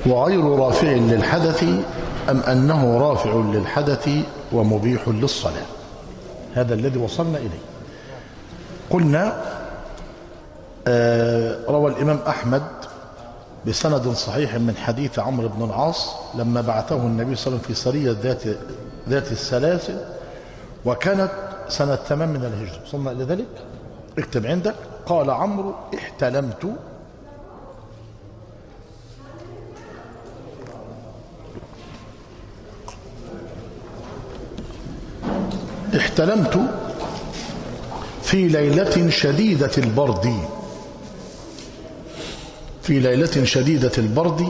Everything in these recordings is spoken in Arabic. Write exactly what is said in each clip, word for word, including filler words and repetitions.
وغير رافع للحدث أم أنه رافع للحدث ومبيح للصلاة. هذا الذي وصلنا إليه. قلنا آه روى الإمام أحمد بسند صحيح من حديث عمرو بن العاص لما بعثه النبي صلى الله عليه وسلم في سرية ذات ذات السلاسل، وكانت سنة ثمان من الهجرة. وصلنا إلى ذلك. اكتب عندك. قال عمرو: احتلمت احتلمت في ليلة شديدة البرد في ليلة شديدة البرد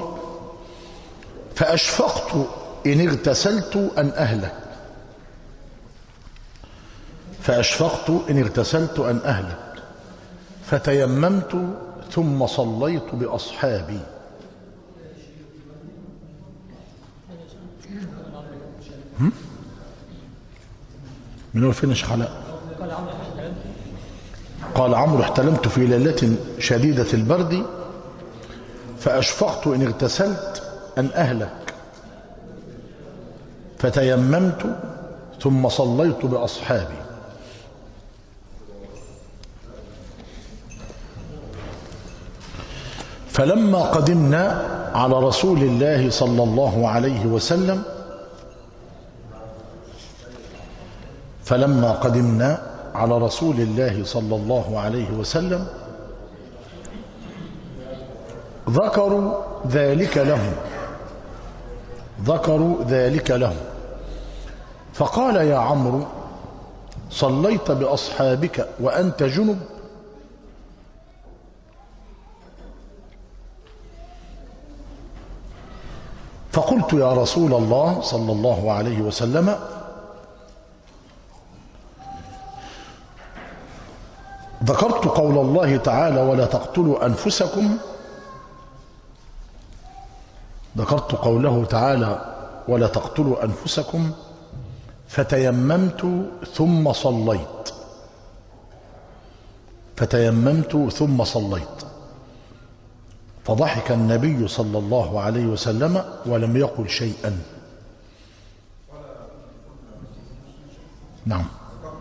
فأشفقت إن اغتسلت أن أهلك فأشفقت إن اغتسلت أن أهلك فتيممت ثم صليت بأصحابي. من هو فين شحلاء؟ قال عمرو: احتلمت في ليلة شديدة البرد فأشفقت إن اغتسلت أن أهلك فتيممت ثم صليت بأصحابي. فلما قدمنا على رسول الله صلى الله عليه وسلم فلما قدمنا على رسول الله صلى الله عليه وسلم ذكروا ذلك لهم ذكروا ذلك لهم فقال: يا عمرو، صليت بأصحابك وأنت جنب؟ فقلت: يا رسول الله صلى الله عليه وسلم، ذكرت قول الله تعالى: ولا تقتلوا أنفسكم ذكرت قوله تعالى: ولا تقتلوا أنفسكم فتيممت ثم صليت فتيممت ثم صليت فضحك النبي صلى الله عليه وسلم ولم يقل شيئا. نعم،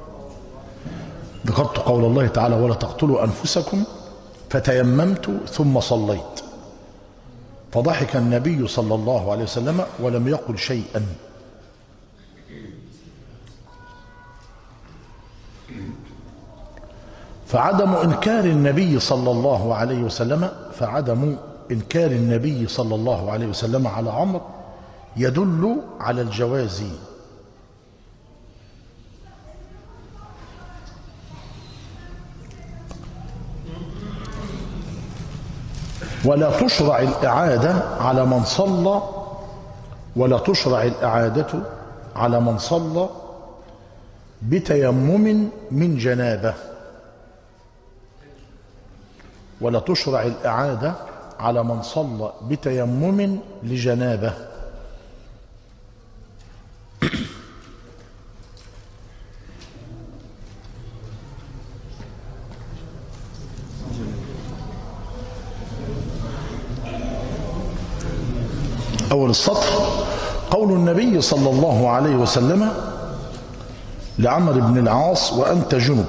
ذكرت قول الله تعالى: ولا تقتلوا أنفسكم فتيممت ثم صليت فضحك النبي صلى الله عليه وسلم ولم يقل شيئا. فعدم إنكار النبي صلى الله عليه وسلم فعدم إنكار النبي صلى الله عليه وسلم على عمرو يدل على الجواز. ولا تشرع الإعادة على من صلى ولا تشرع الإعادة على من صلى بتيمم من جنابه ولا تشرع الإعادة على من صلى بتيمم لجنابه. أول السطر: قول النبي صلى الله عليه وسلم لعمرو بن العاص: وأنت جنب.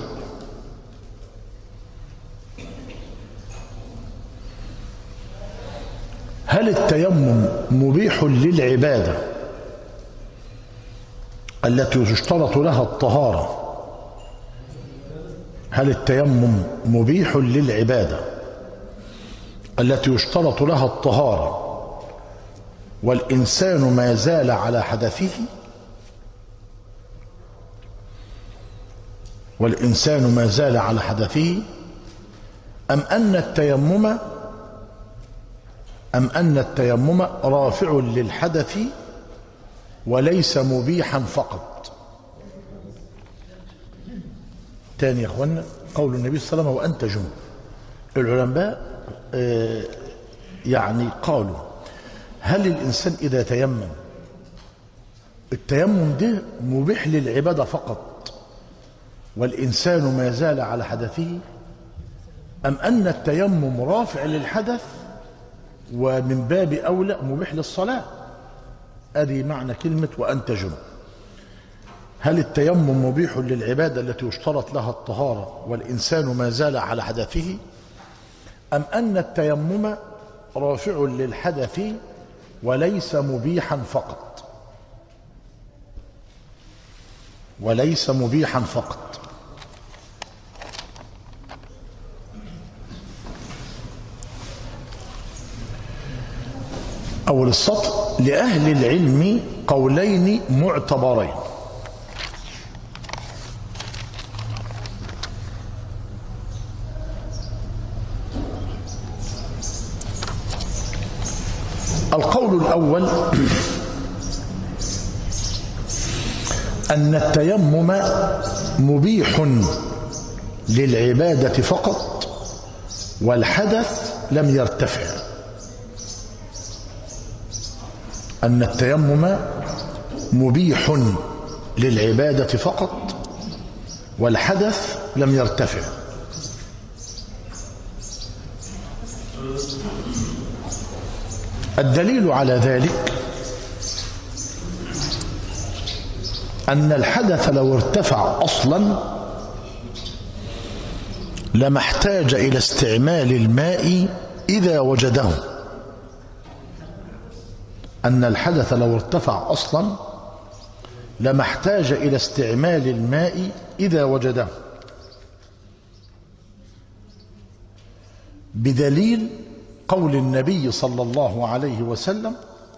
هل التيمم مبيح للعبادة التي يشترط لها الطهارة هل التيمم مبيح للعبادة التي يشترط لها الطهارة والإنسان ما زال على حدثه والإنسان ما زال على حدثه أم أن التيمم أم أن التيمم رافع للحدث وليس مبيحا فقط؟ تاني يا أخوانا، قول النبي صلى الله عليه وسلم: وأنت جنب. العلماء آه يعني قالوا: هل الإنسان إذا تيمم التيمم ده مبيح للعبادة فقط والإنسان ما زال على حدثه، أم أن التيمم رافع للحدث ومن باب أولى مبيح للصلاة. أدي معنى كلمة وأنت جنب. هل التيمم مبيح للعبادة التي يشترط لها الطهارة والإنسان ما زال على حدثه، أم أن التيمم رافع للحدث وليس مبيحا فقط؟ وليس مبيحا فقط. أول السطر: لأهل العلم قولين معتبرين. القول الأول أن التيمم مبيح للعبادة فقط والحدث لم يرتفع. أن التيمم مبيح للعبادة فقط والحدث لم يرتفع. الدليل على ذلك أن الحدث لو ارتفع أصلا لما احتاج إلى استعمال الماء إذا وجده. أن الحدث لو ارتفع أصلا لما احتاج إلى استعمال الماء إذا وجده، بدليل قول النبي صلى الله عليه وسلم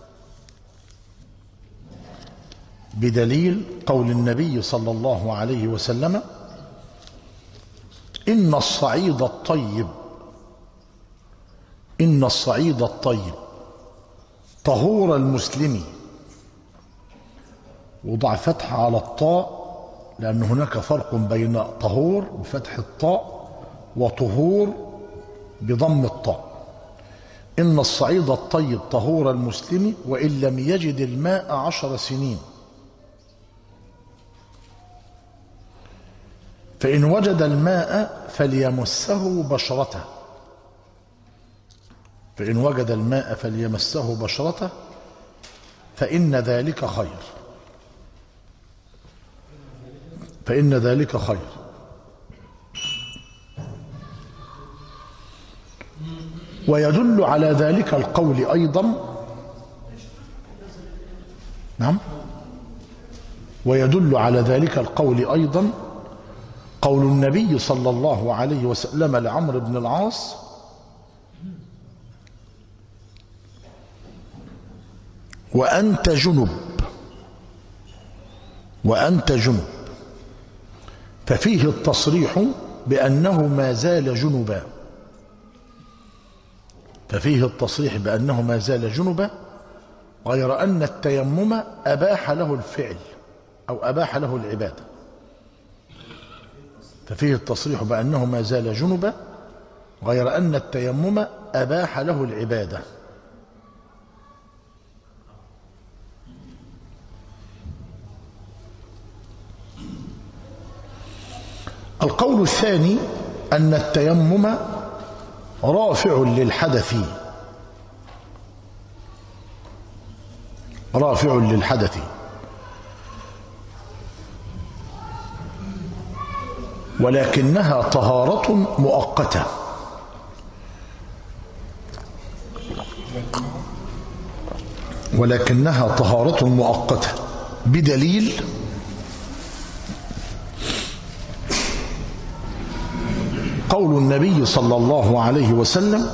بدليل قول النبي صلى الله عليه وسلم: إن الصعيد الطيب إن الصعيد الطيب طهور المسلم. وضع فتح على الطاء لأن هناك فرق بين طهور بفتح الطاء وطهور بضم الطاء. إن الصعيد الطيب طهور المسلم وإن لم يجد الماء عشر سنين، فإن وجد الماء فليمسه بشرته فإن وجد الماء فليمسه بشرته فإن ذلك خير فإن ذلك خير ويدل على ذلك القول أيضا نعم ويدل على ذلك القول أيضا قول النبي صلى الله عليه وسلم لعمرو بن العاص: وأنت جنب وأنت جنب ففيه التصريح بأنه ما زال جنبا ففيه التصريح بأنه ما زال جنبا غير أن التيمم أباح له الفعل أو أباح له العبادة. ففيه التصريح بأنه ما زال جنبا غير أن التيمم أباح له العبادة. القول الثاني أن التيمم رافع للحدث رافع للحدث ولكنها طهارة مؤقتة. ولكنها طهارة مؤقتة بدليل قول النبي صلى الله عليه وسلم: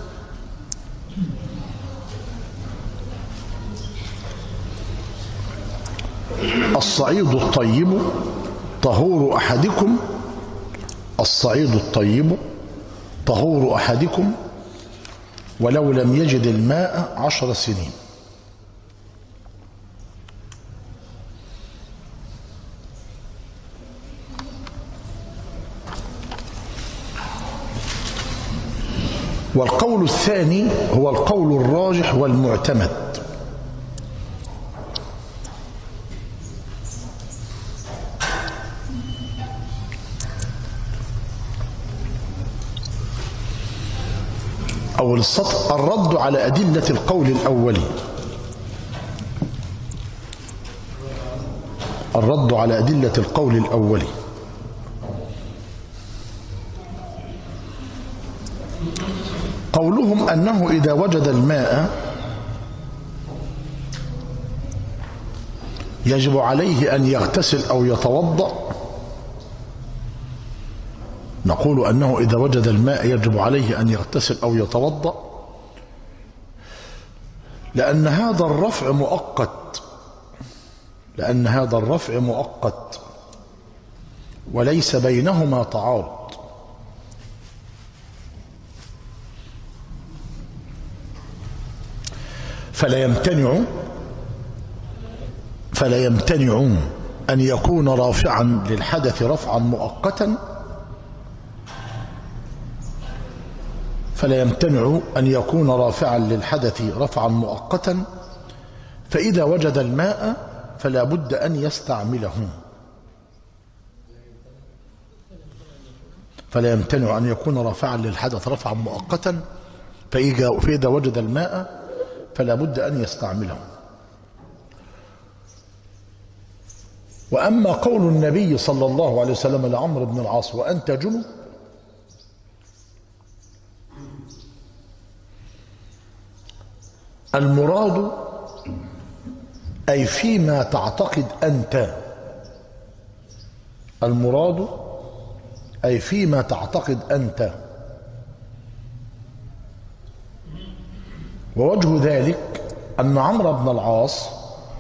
الصعيد الطيب طهور أحدكم الصعيد الطيب طهور أحدكم ولو لم يجد الماء عشر سنين. والقول الثاني هو القول الراجح والمعتمد. أول السطر: الرد على أدلة القول الأولي. الرد على أدلة القول الأولي. قولهم أنه إذا وجد الماء يجب عليه أن يغتسل أو يتوضأ. نقول أنه إذا وجد الماء يجب عليه أن يغتسل أو يتوضأ لأن هذا الرفع مؤقت، لأن هذا الرفع مؤقت وليس بينهما تعارض. فلا يمتنع فلا يمتنع أن يكون رافعا للحدث رفعا مؤقتا فلا يمتنع أن يكون رافعا للحدث رفعا مؤقتا فإذا وجد الماء فلا بد أن يستعمله. فلا يمتنع أن يكون رافعا للحدث رفعا مؤقتا فإذا وجد الماء فلا بد أن يستعمله. وأما قول النبي صلى الله عليه وسلم لعمرو بن العاص: وأنت جنب، المراد أي فيما تعتقد أنت، المراد أي فيما تعتقد أنت. ووجه ذلك أن عمرو بن العاص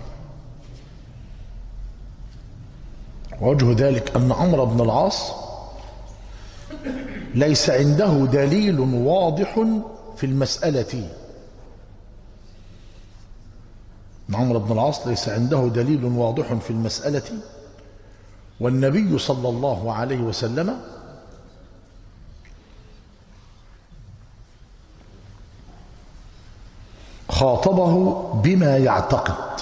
ووجه ذلك أن عمرو بن العاص ليس عنده دليل واضح في المسألة. عمرو بن العاص ليس عنده دليل واضح في المسألة، والنبي صلى الله عليه وسلم خاطبه بما يعتقد.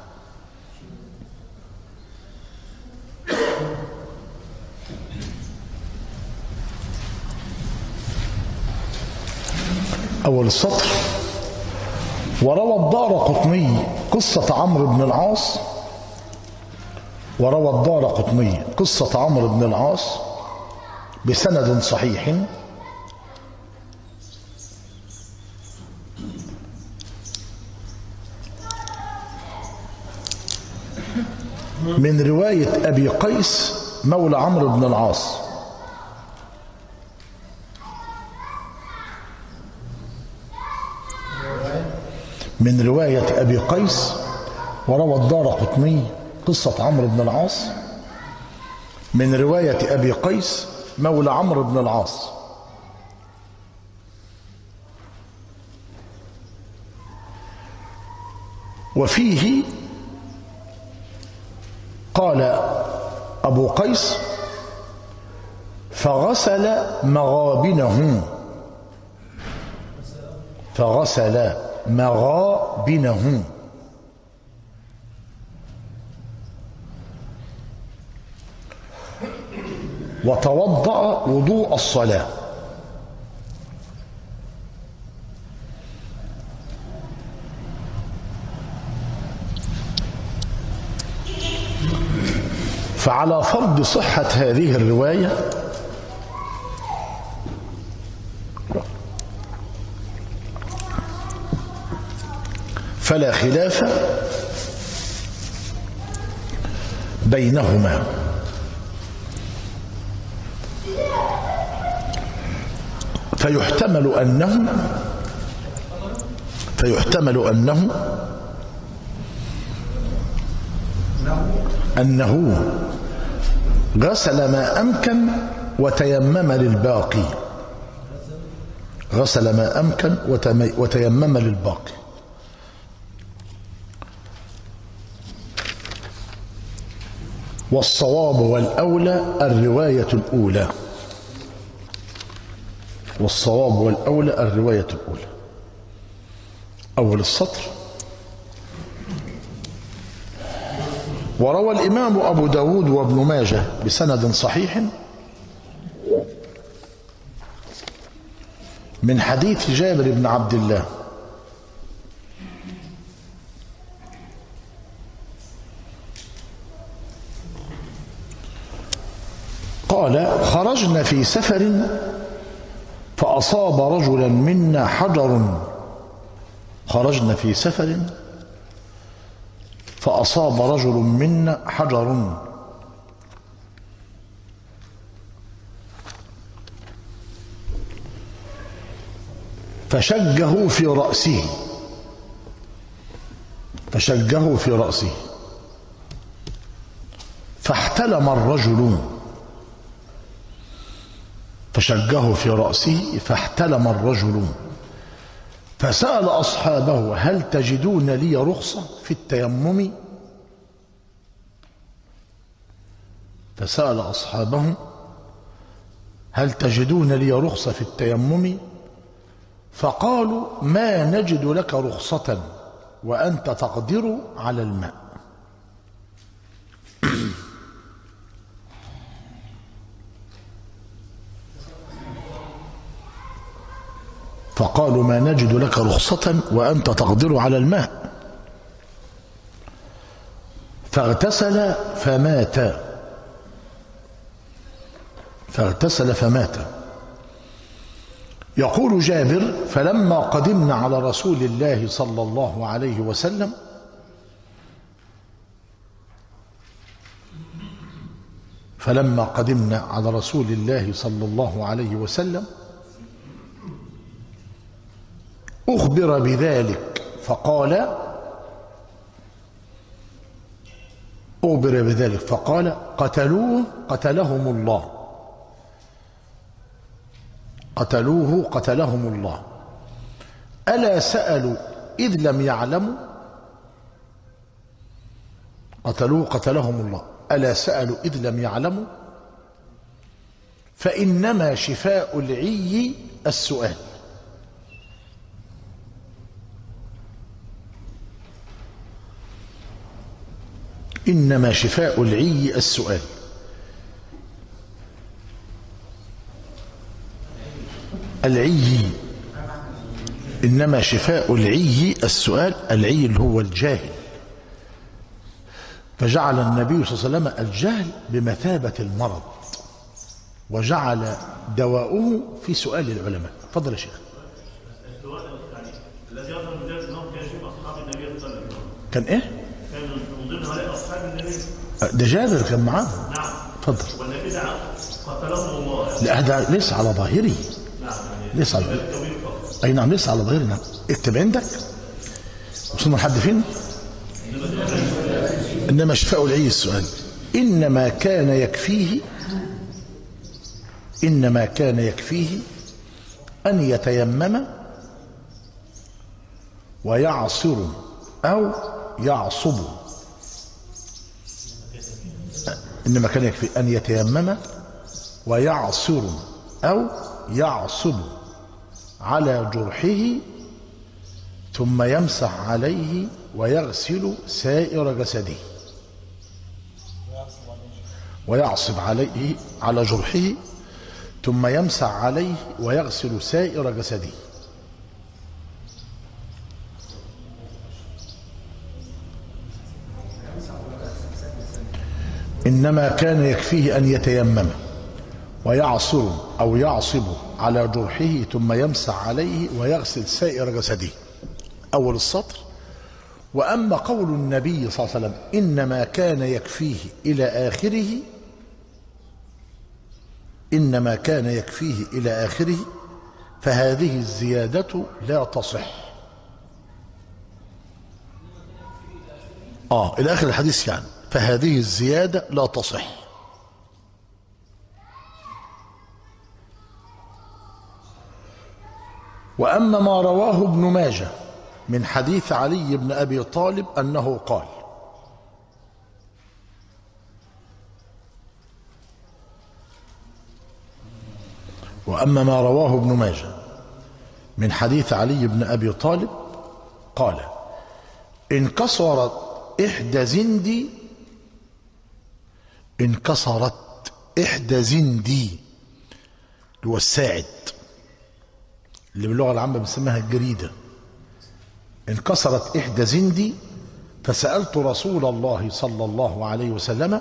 أول السطر: وروى الدارقطني قصة عمرو بن العاص وروى الدارقطني قصة عمرو بن العاص بسند صحيح من رواية أبي قيس مولى عمرو بن العاص من رواية أبي قيس وروى الدارقطني قصة عمرو بن العاص من رواية أبي قيس مولى عمرو بن العاص. وفيه قال أبو قيس: فغسل مغابنه فغسل مغابنه وتوضأ وضوء الصلاة. فعلى فرض صحة هذه الرواية فلا خلاف بينهما، فيحتمل أنه فيحتمل أنه أنه غسل ما أمكن وتيمم للباقي غسل ما أمكن وتيمم للباقي. والصواب والأولى الرواية الأولى والصواب والأولى الرواية الأولى. أول السطر: وروى الإمام أبو داود وابن ماجه بسند صحيح من حديث جابر بن عبد الله قال: خرجنا في سفر فأصاب رجلا منا حجر خرجنا في سفر فأصاب رجل منا حجر فشجه في رأسه فشجه في رأسه فاحتلم الرجل فشجه في رأسه فاحتلم الرجل فسأل أصحابه: هل تجدون لي رخصة في التيمم؟ فسأل أصحابه: هل تجدون لي رخصة في التيمم؟ فقالوا: ما نجد لك رخصة وأنت تقدر على الماء. فقالوا: ما نجد لك رخصة وأنت تقدر على الماء. فاغتسل فمات فاغتسل فمات يقول جابر: فلما قدمنا على رسول الله صلى الله عليه وسلم فلما قدمنا على رسول الله صلى الله عليه وسلم أخبر بذلك فقال أخبر بذلك فقال قتلوه قتلهم الله قتلوه قتلهم الله ألا سألوا إذ لم يعلموا قتلوه قتلهم الله ألا سألوا إذ لم يعلموا فإنما شفاء العي السؤال. إنما شفاء العي السؤال. العي إنما شفاء العي السؤال. العي اللي هو الجاهل، فجعل النبي صلى الله عليه وسلم الجهل بمثابة المرض وجعل دواؤه في سؤال العلماء. تفضل يا شيخ. السؤال يعني الذي يظهر من ذلك انهم كانوا يشوف اصحاب النبي صلى الله عليه وسلم. كان ايه؟ كان من ضمن هؤلاء اصحاب النبي. ده جابر كان معاه. نعم. اتفضل. والنبي دعا قتلهم الله. لا ده ليس على ظاهري. نعم يعني ليس على ظاهري. اي نعم ليس على ظاهري. نعم اكتب عندك. وصلنا لحد فين؟ انما شفاء العي السؤال. انما كان يكفيه انما كان يكفيه ان يتيمم ويعصر او يعصب. إنما كان يكفي أن يتيمم ويعصر أو يعصب على جرحه ثم يمسح عليه ويغسل سائر جسده. ويعصب عليه على جرحه ثم يمسح عليه ويغسل سائر جسده. إنما كان يكفيه أن يتيمم ويعصر أو يعصب على جرحه ثم يمسح عليه ويغسل سائر جسده. أول السطر. وأما قول النبي صلى الله عليه وسلم إنما كان يكفيه إلى آخره إنما كان يكفيه إلى آخره فهذه الزيادة لا تصح. آه إلى آخر الحديث يعني فهذه الزيادة لا تصح. وأما ما رواه ابن ماجه من حديث علي بن أبي طالب أنه قال: وأما ما رواه ابن ماجه من حديث علي بن أبي طالب قال: انكسرت إحدى زندي انكسرت إحدى زندي اللي هو الساعد اللي باللغة العامة بنسميها الجريدة. انكسرت إحدى زندي فسألت رسول الله صلى الله عليه وسلم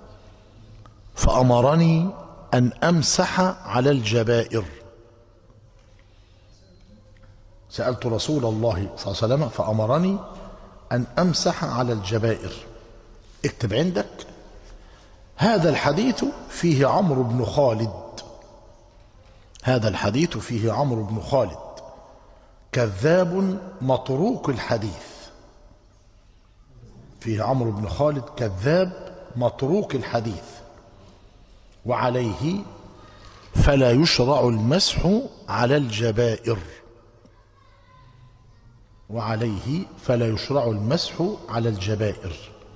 فأمرني أن أمسح على الجبائر. سألت رسول الله صلى الله عليه وسلم فأمرني أن أمسح على الجبائر. اكتب عندك هذا الحديث فيه عمرو بن خالد. هذا الحديث فيه عمرو بن خالد كذاب متروك الحديث. فيه عمرو بن خالد كذاب متروك الحديث، وعليه فلا يشرع المسح على الجبائر. وعليه فلا يشرع المسح على الجبائر.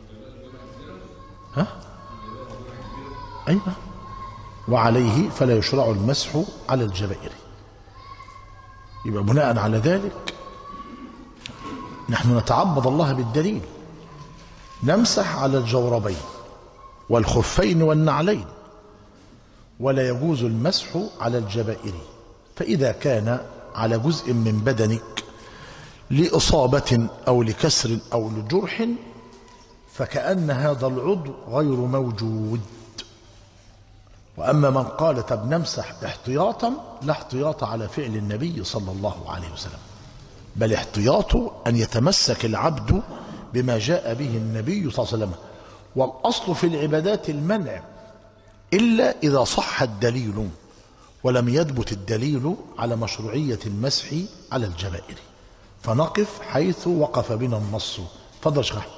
ها؟ أيوة. وعليه فلا يشرع المسح على الجبائر. يبقى بناء على ذلك نحن نتعبد الله بالدليل، نمسح على الجوربين والخفين والنعلين، ولا يجوز المسح على الجبائر. فإذا كان على جزء من بدنك لإصابة أو لكسر أو لجرح فكأن هذا العضو غير موجود. وأما من قال طب نمسح احتياطا، لا احتياط على فعل النبي صلى الله عليه وسلم، بل احتياطه أن يتمسك العبد بما جاء به النبي صلى الله عليه وسلم. والأصل في العبادات المنع إلا إذا صح الدليل ولم يثبت الدليل على مشروعية المسح على الجبائر، فنقف حيث وقف بنا النص. تفضل يا شيخ.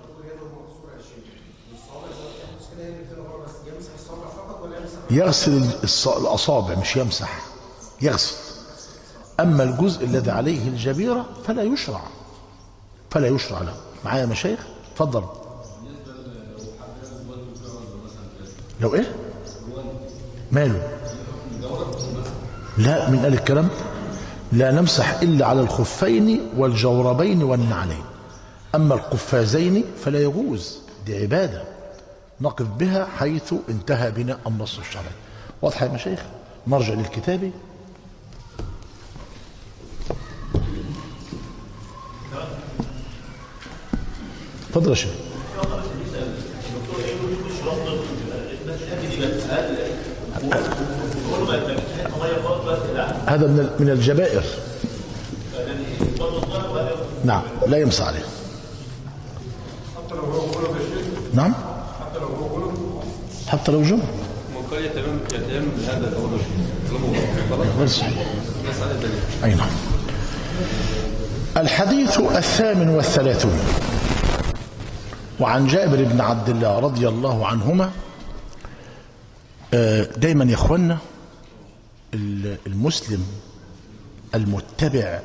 يغسل الأصابع مش يمسح، يغسل. أما الجزء الذي عليه الجبيرة فلا يشرع، فلا يشرع له. معايا مشايخ؟ تفضل. لو ايه؟ ماله؟ لا، من قال الكلام؟ لا نمسح إلا على الخفين والجوربين والنعلين. أما القفازين فلا يجوز، دي عبادة نقف بها حيث انتهى بنا النص الشرعي. واضح يا مشايخ؟ نرجع للكتاب. تفضل يا شيخ. هذا من من الجبائر. نعم لا يمسح عليه. نعم حتى لو جمع ممكن يتم يتم هذا الأمر غير صحيح. أي نعم. الحديث الثامن والثلاثون وعن جابر بن عبد الله رضي الله عنهما. دايما يا اخوانا المسلم المتبع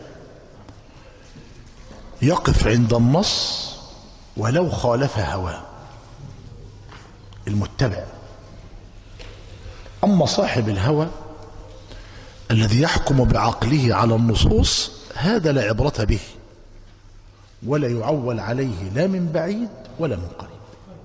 يقف عند النص ولو خالف هواه. المتبع. أما صاحب الهوى الذي يحكم بعقله على النصوص هذا لا عبرة به ولا يعول عليه لا من بعيد ولا من قريب.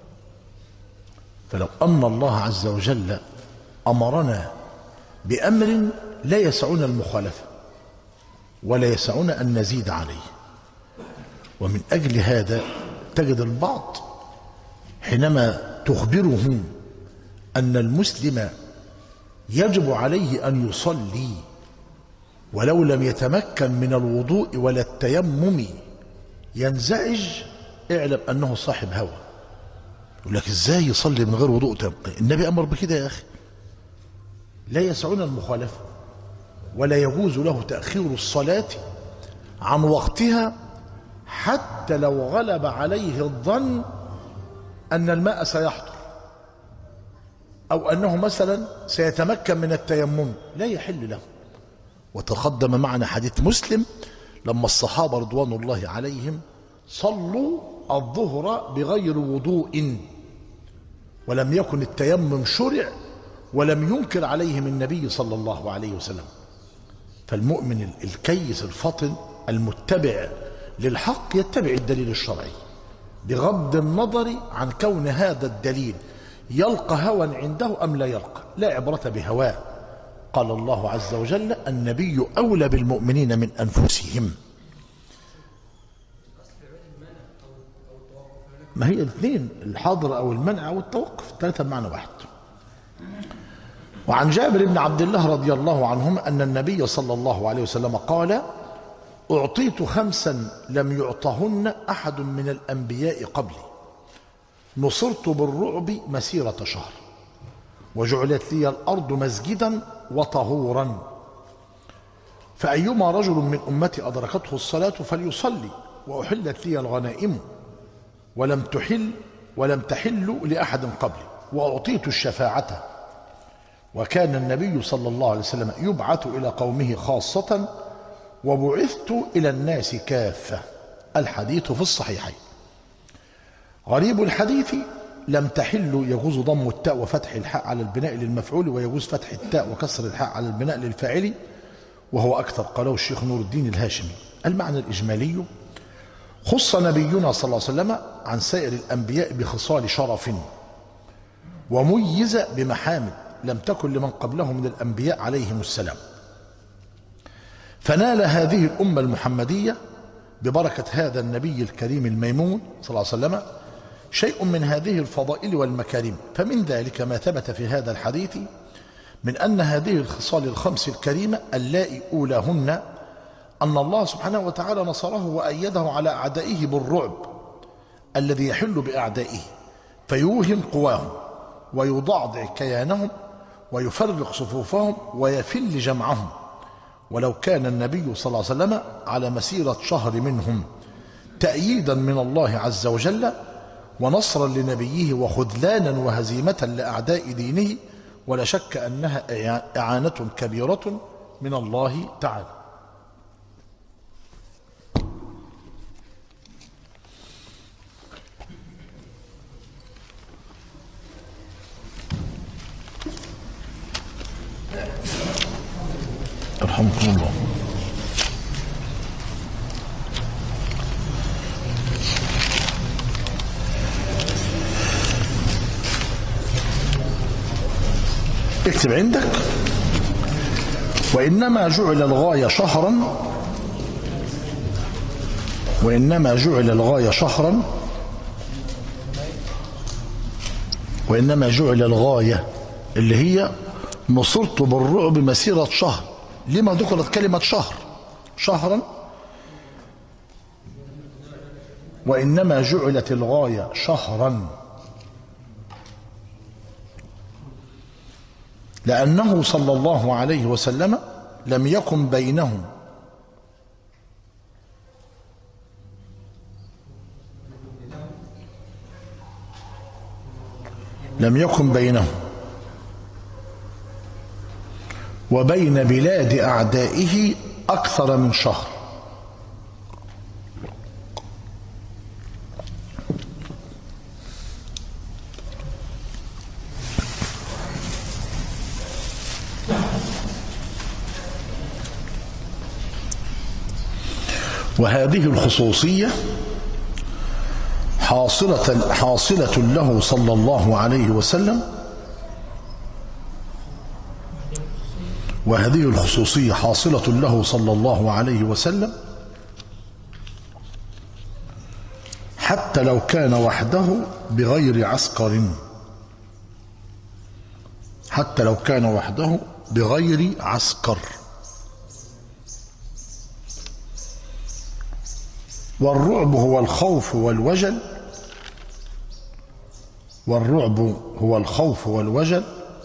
فلو أن الله عز وجل أمرنا بأمر لا يسعنا المخالفة ولا يسعنا أن نزيد عليه، ومن أجل هذا تجد البعض حينما تخبره أن المسلم يجب عليه أن يصلي ولو لم يتمكن من الوضوء ولا التيمم ينزعج، اعلم أنه صاحب هوى. يقول لك ازاي يصلي من غير وضوء تيمم؟ النبي أمر بكده يا أخي. لا يسعنا المخالفة ولا يجوز له تأخير الصلاة عن وقتها حتى لو غلب عليه الظن أن الماء سيحضر أو أنه مثلا سيتمكن من التيمم، لا يحل له. وتقدم معنا حديث مسلم لما الصحابة رضوان الله عليهم صلوا الظهر بغير وضوء ولم يكن التيمم شرع ولم ينكر عليهم النبي صلى الله عليه وسلم. فالمؤمن الكيس الفطن المتبع للحق يتبع الدليل الشرعي بغض النظر عن كون هذا الدليل يلقى هوى عنده أم لا يلقى. لا عبرة بهواه قال الله عز وجل: النبي أولى بالمؤمنين من أنفسهم. ما هي الاثنين، الحظر أو المنع أو التوقف، الثلاثة بمعنى واحد. وعن جابر بن عبد الله رضي الله عنهما أن النبي صلى الله عليه وسلم قال: أعطيت خمسا لم يعطهن أحد من الأنبياء قبلي، نصرت بالرعب مسيرة شهر، وجعلت لي الأرض مسجدا وطهورا، فأيما رجل من أمتي أدركته الصلاة فليصلي، وأحلت لي الغنائم ولم تحل ولم تحل لأحد قبلي، وأعطيت الشفاعة. وكان النبي صلى الله عليه وسلم يبعث إلى قومه خاصة، وبعثت إلى الناس كافة. الحديث في الصحيحين. غريب الحديث: لم تحل يجوز ضم التاء وفتح الحاء على البناء للمفعول، ويجوز فتح التاء وكسر الحاء على البناء للفاعل، وهو أكثر، قاله الشيخ نور الدين الهاشمي. المعنى الإجمالي: خص نبينا صلى الله عليه وسلم عن سائر الأنبياء بخصال شرف، وميز بمحامد لم تكن لمن قبله من الأنبياء عليهم السلام، فنال هذه الأمة المحمدية ببركة هذا النبي الكريم الميمون صلى الله عليه وسلم شيء من هذه الفضائل والمكارم. فمن ذلك ما ثبت في هذا الحديث من أن هذه الخصال الخمس الكريمة اللائي أولاهن أن الله سبحانه وتعالى نصره وأيده على أعدائه بالرعب الذي يحل بأعدائه، فيوهن قواهم ويضعضع كيانهم ويفرق صفوفهم ويفل جمعهم، ولو كان النبي صلى الله عليه وسلم على مسيرة شهر منهم تأييدا من الله عز وجل ونصرا لنبيه وخذلانا وهزيمة لأعداء دينه، ولا شك أنها إعانة كبيرة من الله تعالى. رحمكم الله. اكتب عندك: وإنما جعل الغاية شهرا وإنما جعل الغاية شهرا وإنما جعل الغاية اللي هي نصرت بالرعب مسيرة شهر. لما ذكرت كلمة شهر شهرا؟ وإنما جعلت الغاية شهرا لأنه صلى الله عليه وسلم لم يكن بينهم لم يكن بينهم وبين بلاد أعدائه أكثر من شهر، وهذه الخصوصية حاصلة حاصلة له صلى الله عليه وسلم وهذه الخصوصية حاصلة له صلى الله عليه وسلم حتى لو كان وحده بغير عسكر حتى لو كان وحده بغير عسكر. والرعب هو الخوف والوجل والرعب هو الخوف والوجل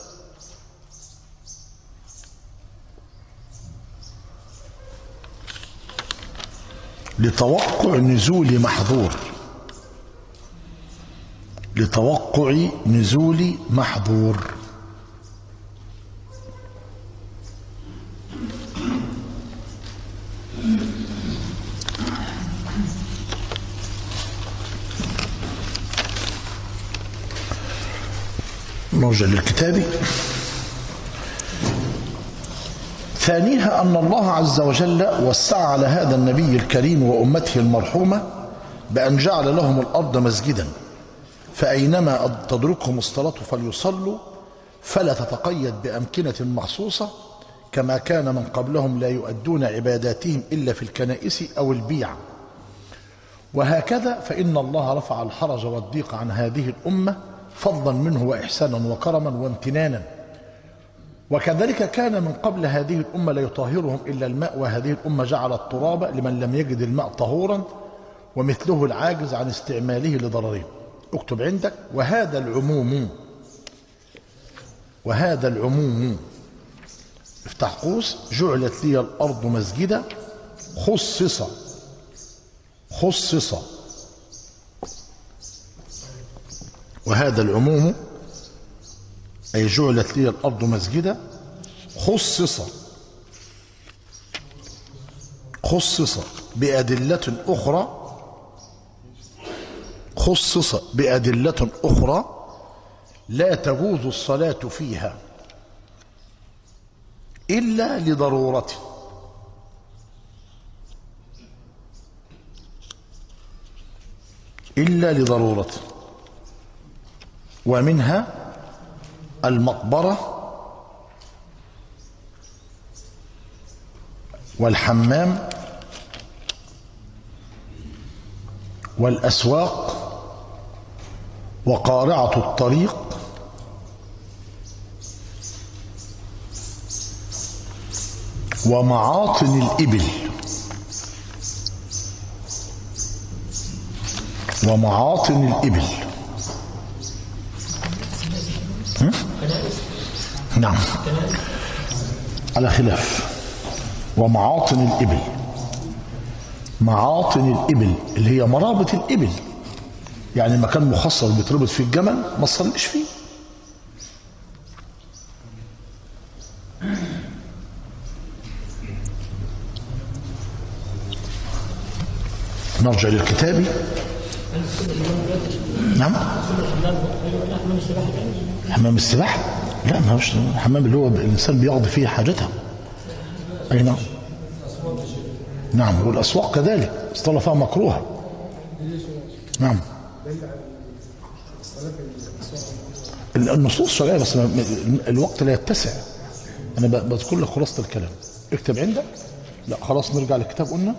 لتوقع نزول محظور لتوقع نزول محظور نرجع للكتاب. ثانيها أن الله عز وجل وسع على هذا النبي الكريم وأمته المرحومة بأن جعل لهم الأرض مسجدا، فأينما تدركهم الصلاة فليصلوا، فلا تتقيد بأمكنة مخصوصة كما كان من قبلهم لا يؤدون عباداتهم إلا في الكنائس أو البيع. وهكذا فإن الله رفع الحرج والضيق عن هذه الأمة فضلا منه وإحسانا وكرما وامتنانا. وكذلك كان من قبل هذه الأمة لا يطهرهم إلا الماء، وهذه الأمة جعل التراب لمن لم يجد الماء طهورا، ومثله العاجز عن استعماله لضرره. اكتب عندك: وهذا العموم، وهذا العموم افتح قوس، جعلت لي الأرض مسجدا، خصص خصص وهذا العموم أي جعلت لي الأرض مسجدا خصص خصص بأدلة أخرى خصص بأدلة أخرى لا تجوز الصلاة فيها إلا لضرورة. إلا لضرورة ومنها المقبرة والحمام والأسواق وقارعة الطريق ومعاطن الإبل ومعاطن الإبل نعم على خلاف. ومعاطن الإبل، معاطن الإبل اللي هي مرابط الإبل، يعني مكان مخصص بيتربط فيه الجمل ما تصليش فيه. نرجع للكتاب. نعم حمام السباحة؟ لا، ما هوش الحمام اللي هو الإنسان بيقضي فيه حاجته. أي نعم نعم. والأسواق كذلك الصلاة فيها مكروهة. نعم النصوص شرعية بس الوقت لا يتسع. أنا بذكر لك خلاصة الكلام. اكتب عندك. لا خلاص نرجع للكتاب. قلنا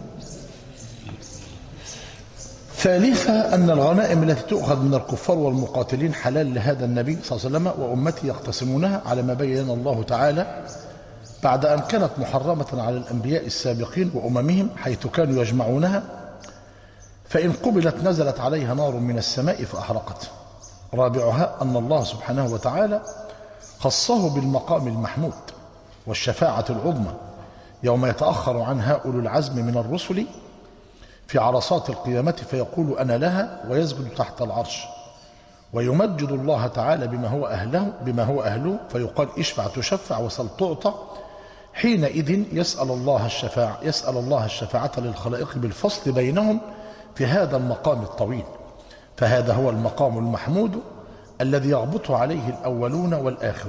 ثالثا أن الغنائم التي تؤخذ من الكفار والمقاتلين حلال لهذا النبي صلى الله عليه وسلم وأمته يقتسمونها على ما بين الله تعالى بعد أن كانت محرمة على الأنبياء السابقين وأممهم حيث كانوا يجمعونها، فإن قبلت نزلت عليها نار من السماء فأحرقت. رابعها أن الله سبحانه وتعالى خصه بالمقام المحمود والشفاعة العظمى يوم يتأخر عنها أولو العزم من الرسل في عرصات القيامة فيقول أنا لها ويسجد تحت العرش، ويمجد الله تعالى بما هو أهله بما هو أهله فيقال اشفع تشفع وسل تعطى. حينئذ يسأل الله الشفاعة يسأل الله الشفاعة للخلائق بالفصل بينهم في هذا المقام الطويل، فهذا هو المقام المحمود الذي يغبط عليه الأولون والآخرون.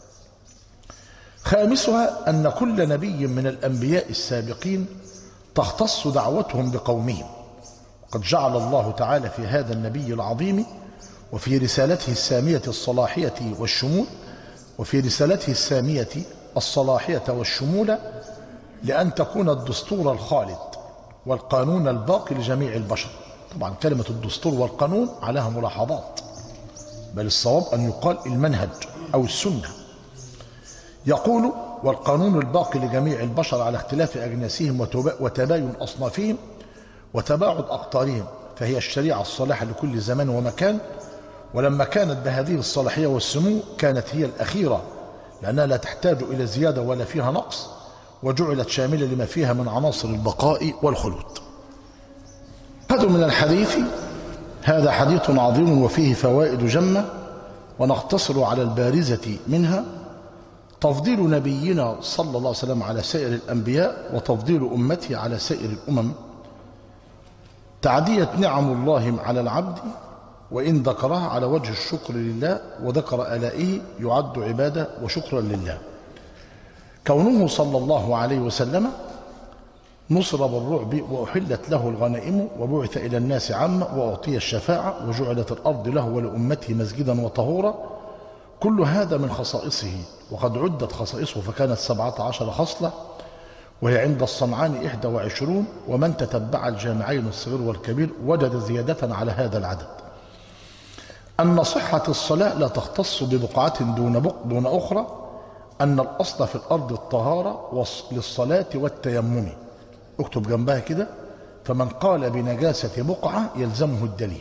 خامسها أن كل نبي من الأنبياء السابقين تختص دعوتهم بقومهم، وقد جعل الله تعالى في هذا النبي العظيم وفي رسالته السامية الصلاحية والشمول وفي رسالته السامية الصلاحية والشمول لأن تكون الدستور الخالد والقانون الباقي لجميع البشر. طبعا كلمة الدستور والقانون عليها ملاحظات، بل الصواب أن يقال المنهج أو السنة. يقول والقانون الباقي لجميع البشر على اختلاف أجناسهم وتباين أصنافهم وتباعد أقطارهم، فهي الشريعة الصالحة لكل زمان ومكان. ولما كانت بهذه الصلاحية والسمو كانت هي الأخيرة لأنها لا تحتاج إلى زيادة ولا فيها نقص، وجعلت شاملة لما فيها من عناصر البقاء والخلود. هذا من الحديث. هذا حديث عظيم وفيه فوائد جمة، ونقتصر على البارزة منها: تفضيل نبينا صلى الله عليه وسلم على سائر الأنبياء، وتفضيل أمته على سائر الأمم، تعدية نعم الله على العبد وإن ذكرها على وجه الشكر لله، وذكر آلائه يعد عبادة وشكرا لله. كونه صلى الله عليه وسلم نصر بالرعب وأحلت له الغنائم وبعث إلى الناس عامة وأعطي الشفاعة وجعلت الأرض له ولأمته مسجدا وطهورا، كل هذا من خصائصه، وقد عدت خصائصه فكانت سبعة عشر خصلة، وهي عند الصنعاني إحدى وعشرون، ومن تتبع الجامعين الصغير والكبير وجد زيادة على هذا العدد. أن صحة الصلاة لا تختص ببقعة دون بق دون أخرى، أن الأصل في الأرض الطهارة للصلاة والتيمم. اكتب جنبها كده: فمن قال بنجاسة بقعة يلزمه الدليل.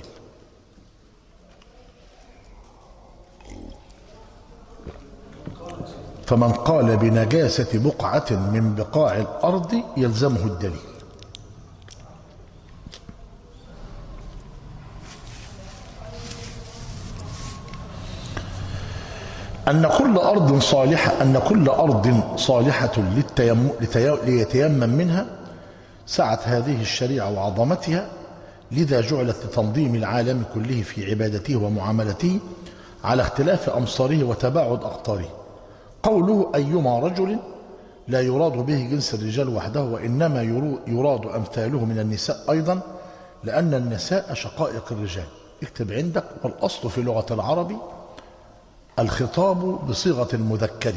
فمن قال بنجاسة بقعة من بقاع الأرض يلزمه الدليل. أن كل أرض صالحة أن كل أرض صالحة للتيمم ليتيمم منها سعت هذه الشريعة وعظمتها، لذا جعلت لتنظيم العالم كله في عبادته ومعاملته على اختلاف أمصاره وتباعد أقطاره. قوله أيما رجل لا يراد به جنس الرجال وحده، وإنما يراد أمثاله من النساء أيضا، لأن النساء شقائق الرجال. اكتب عندك: والأصل في لغة العرب الخطاب بصيغة المذكر.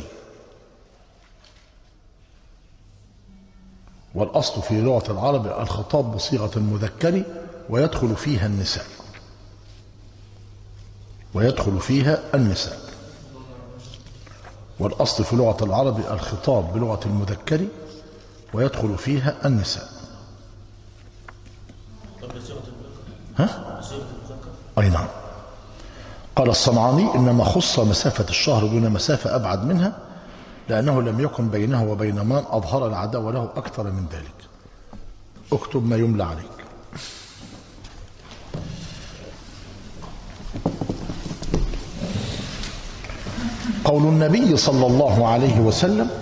والأصل في لغة العرب الخطاب بصيغة المذكر ويدخل فيها النساء ويدخل فيها النساء والأصل في لغة العرب الخطاب بلغة المذكر ويدخل فيها النساء. ها؟ أي نعم. قال الصنعاني: إنما خص مسافة الشهر دون مسافة أبعد منها، لأنه لم يكن بينه وبين من أظهر العداوة له أكثر من ذلك. اكتب ما يملى عليك. قول النبي صلى الله عليه وسلم: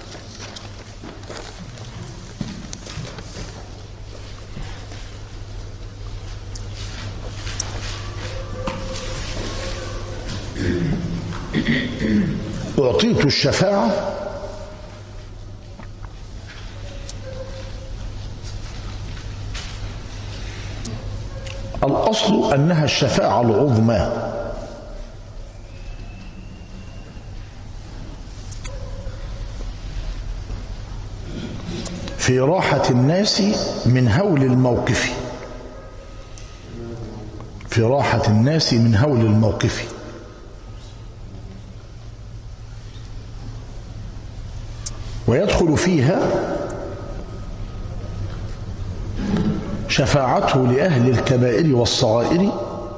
أعطيت الشفاعة الأصل أنها الشفاعة العظمى، في راحة الناس من هول الموقف في راحة الناس من هول الموقف ويدخل فيها شفاعته لأهل الكبائر والصغائر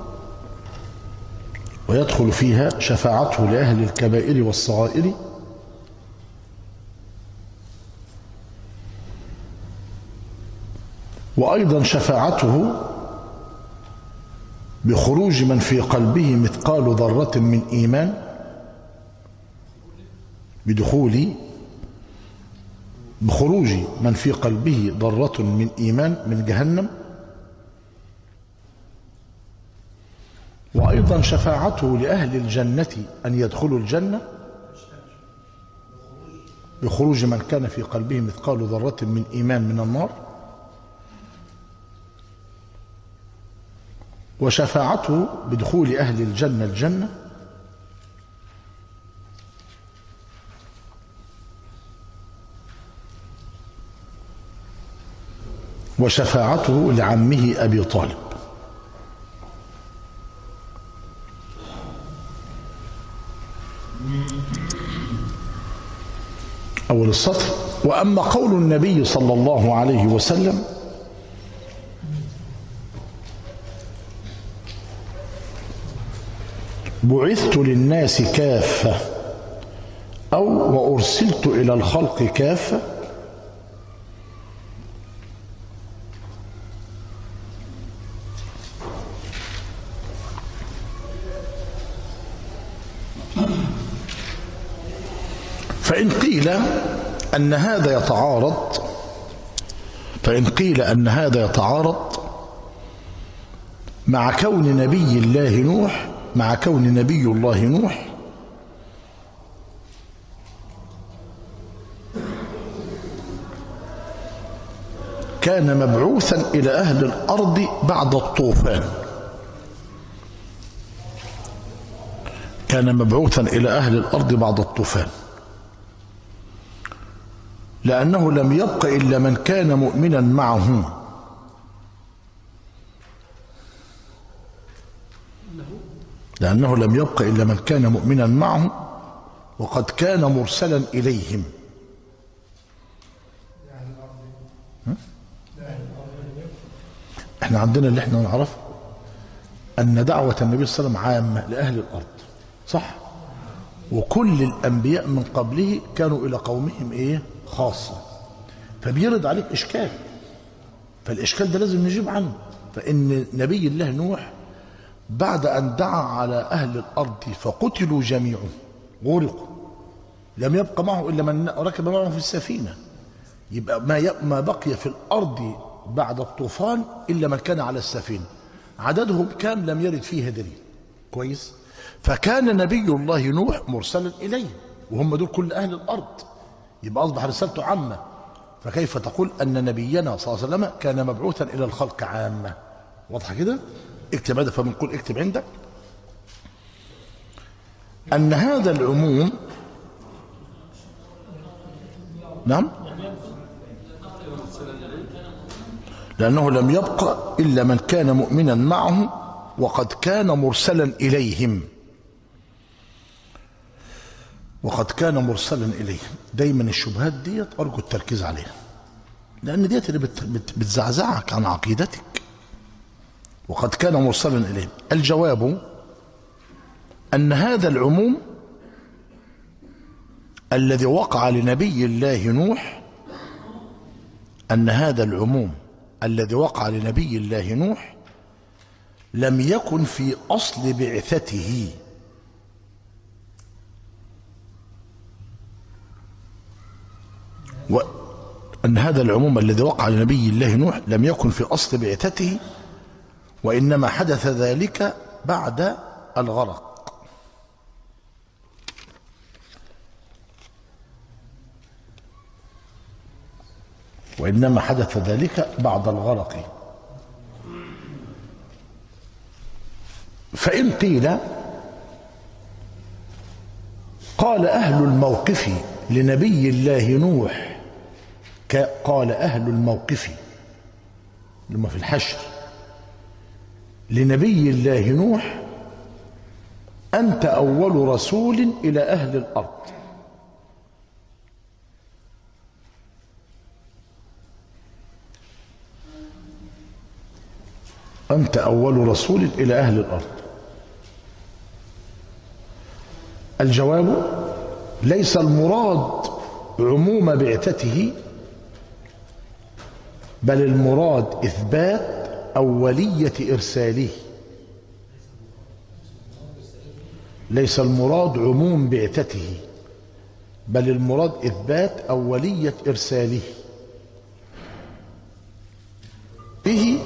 ويدخل فيها شفاعته لأهل الكبائر والصغائر وأيضا شفاعته بخروج من في قلبه مثقال ذرة من إيمان بدخول بخروج من في قلبه ذرة من إيمان من جهنم، وأيضا شفاعته لأهل الجنة أن يدخلوا الجنة بخروج من كان في قلبه مثقال ذرة من إيمان من النار، وشفاعته بدخول أهل الجنة الجنة، وشفاعته لعمه أبي طالب. أول السطر: وأما قول النبي صلى الله عليه وسلم: بعثت للناس كافة أو وأرسلت إلى الخلق كافة، فإن قيل أن هذا يتعارض فإن قيل أن هذا يتعارض مع كون نبي الله نوح مع كون نبي الله نوح كان مبعوثا إلى أهل الأرض بعد الطوفان كان مبعوثا إلى أهل الأرض بعد الطوفان، لأنه لم يبق إلا من كان مؤمنا معه. لأنه لم يبق إلا من كان مؤمنا معه وقد كان مرسلا إليهم. احنا عندنا اللي احنا نعرفه أن دعوة النبي صلى الله عليه وسلم عامة لأهل الأرض، صح؟ وكل الأنبياء من قبله كانوا إلى قومهم إيه؟ خاصة. فبيرد عليك إشكال، فالإشكال ده لازم نجيب عنه. فإن نبي الله نوح بعد أن دعا على أهل الأرض فقتلوا جميعا، غرقوا، لم يبق معه إلا من ركب معه في السفينة. يبقى ما ما بقي في الأرض بعد الطوفان إلا من كان على السفينة. عددهم كام لم يرد فيه دليل. كويس؟ فكان نبي الله نوح مرسلا إليه، وهم دول كل أهل الأرض، يبقى أصبح رسالته عامة. فكيف تقول أن نبينا صلى الله عليه وسلم كان مبعوثا إلى الخلق عامة؟ واضحة كده؟ اكتب هذا. فبنقول اكتب عندك أن هذا العموم، نعم، لأنه لم يبق إلا من كان مؤمنا معه وقد كان مرسلا إليهم. وقد كان مرسلا إليهم. دايما الشبهات ديت أرجو التركيز عليها، لأن ديت اللي بت بت بتزعزعك عن عقيدتك. وقد كان مرسلا إليهم. الجواب أن هذا العموم الذي وقع لنبي الله نوح أن هذا العموم الذي وقع لنبي الله نوح لم يكن في أصل بعثته، وأن هذا العموم الذي وقع لنبي الله نوح لم يكن في أصل بعثته، وإنما حدث ذلك بعد الغرق. وإنما حدث ذلك بعد الغرق. فإن قيل قال أهل الموقف لنبي الله نوح، قال أهل الموقف لما في الحشر لنبي الله نوح أنت أول رسول إلى أهل الأرض. أنت أول رسول إلى أهل الأرض. الجواب ليس المراد عموم بعثته، بل المراد إثبات أولية إرساله. ليس المراد عموم بعثته، بل المراد إثبات أولية إرساله. به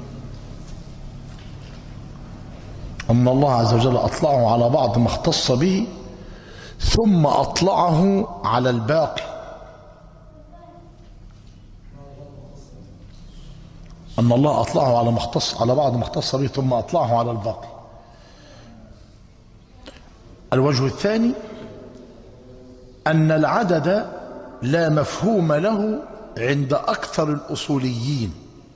أن الله عز وجل أطلعه على بعض ما اختص به ثم أطلعه على الباقي. أن الله أطلعه على ما اختص على بعض ما اختص به ثم أطلعه على الباقي. الوجه الثاني أن العدد لا مفهوم له عند أكثر الأصوليين.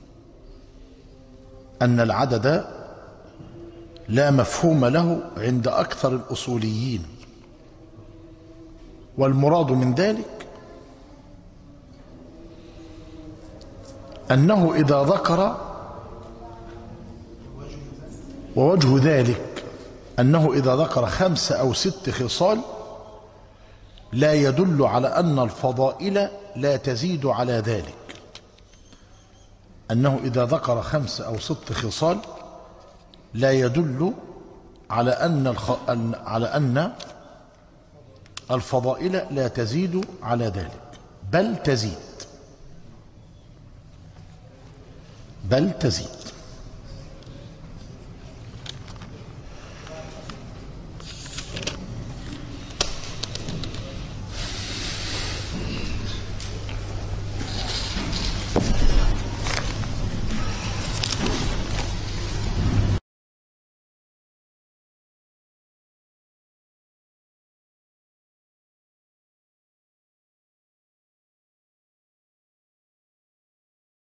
أن العدد لا مفهوم له عند أكثر الأصوليين، والمراد من ذلك أنه إذا ذكر، ووجه ذلك أنه إذا ذكر خمس أو ست خصال لا يدل على أن الفضائل لا تزيد على ذلك. أنه إذا ذكر خمس أو ست خصال لا يدل على أن الخ... على أن الفضائل لا تزيد على ذلك، بل تزيد بل تزيد